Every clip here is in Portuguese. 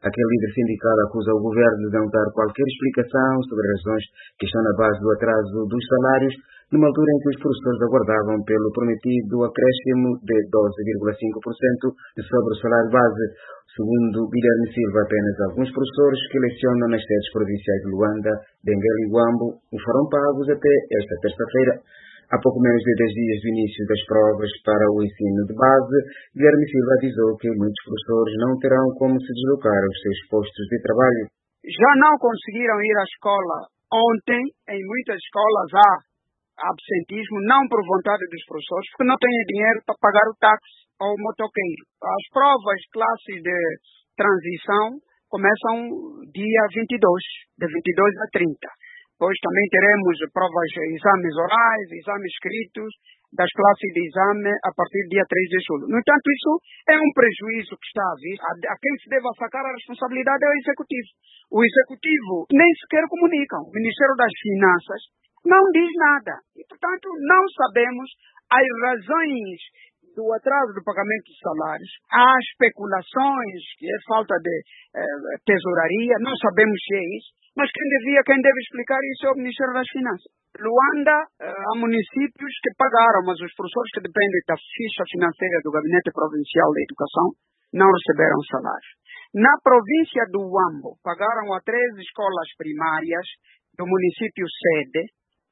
Aquele líder sindical acusa o governo de não dar qualquer explicação sobre as razões que estão na base do atraso dos salários, numa altura em que os professores aguardavam pelo prometido acréscimo de 12,5% sobre o salário base. Segundo Guilherme Silva, apenas alguns professores que lecionam nas sedes provinciais de Luanda, Benguela e Huambo foram pagos até esta terça-feira. Há pouco menos de 10 dias do início das provas para o ensino de base, Guilherme Silva avisou que muitos professores não terão como se deslocar aos seus postos de trabalho. Já não conseguiram ir à escola ontem. Em muitas escolas há absentismo, não por vontade dos professores, porque não têm dinheiro para pagar o táxi ou o motoqueiro. As provas classes de transição começam dia 22, de 22 a 30. Depois também teremos provas, exames orais, exames escritos, das classes de exame a partir do dia 3 de julho. No entanto, isso é um prejuízo que está a vir. A quem se deva sacar a responsabilidade é o Executivo. O Executivo nem sequer comunica. O Ministério das Finanças não diz nada. E, portanto, não sabemos as razões do atraso do pagamento de salários. Há especulações que é falta de tesouraria, não sabemos se é isso, mas quem deve explicar isso é o Ministério das Finanças. Luanda, há municípios que pagaram, mas os professores que dependem da ficha financeira do Gabinete Provincial da Educação não receberam salário. Na província do Huambo, pagaram a 13 escolas primárias do município sede,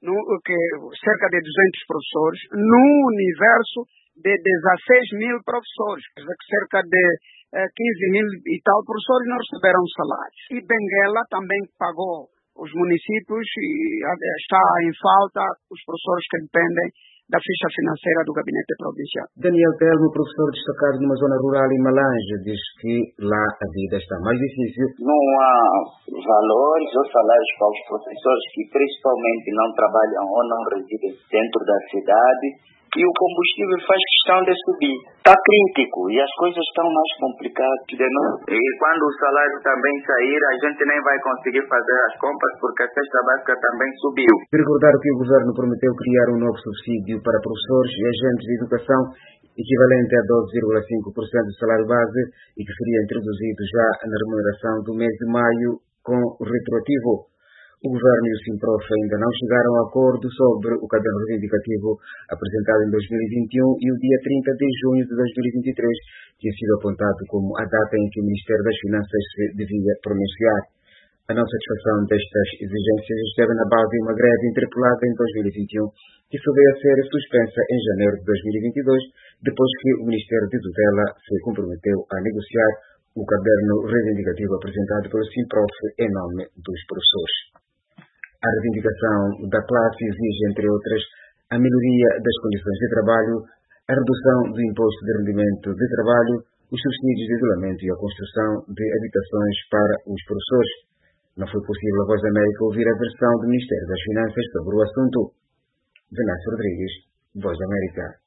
cerca de 200 professores, num universo de 16 mil professores, quer dizer que cerca de 15 mil e tal professores não receberam salários. E Benguela também pagou os municípios e está em falta os professores que dependem da ficha financeira do Gabinete Provincial. Daniel Telmo, professor destacado numa zona rural em Malange, diz que lá a vida está mais difícil. Não há valores ou salários para os professores que principalmente não trabalham ou não residem dentro da cidade. E o combustível faz questão de subir. Está crítico e as coisas estão mais complicadas de novo. E quando o salário também sair, a gente nem vai conseguir fazer as compras porque a cesta básica também subiu. Recordar que o governo prometeu criar um novo subsídio para professores e agentes de educação equivalente a 12,5% do salário base e que seria introduzido já na remuneração do mês de maio com retroativo. O governo e o Simprof ainda não chegaram a acordo sobre o caderno reivindicativo apresentado em 2021 e o dia 30 de junho de 2023 tinha sido apontado como a data em que o Ministério das Finanças se devia pronunciar. A não satisfação destas exigências esteve na base de uma greve interpelada em 2021 que só veio a ser suspensa em janeiro de 2022, depois que o Ministério de Tutela se comprometeu a negociar o caderno reivindicativo apresentado pelo Simprof em nome dos professores. A reivindicação da classe exige, entre outras, a melhoria das condições de trabalho, a redução do imposto de rendimento de trabalho, os subsídios de isolamento e a construção de habitações para os professores. Não foi possível a Voz da América ouvir a versão do Ministério das Finanças sobre o assunto. Venâncio Rodrigues, Voz da América.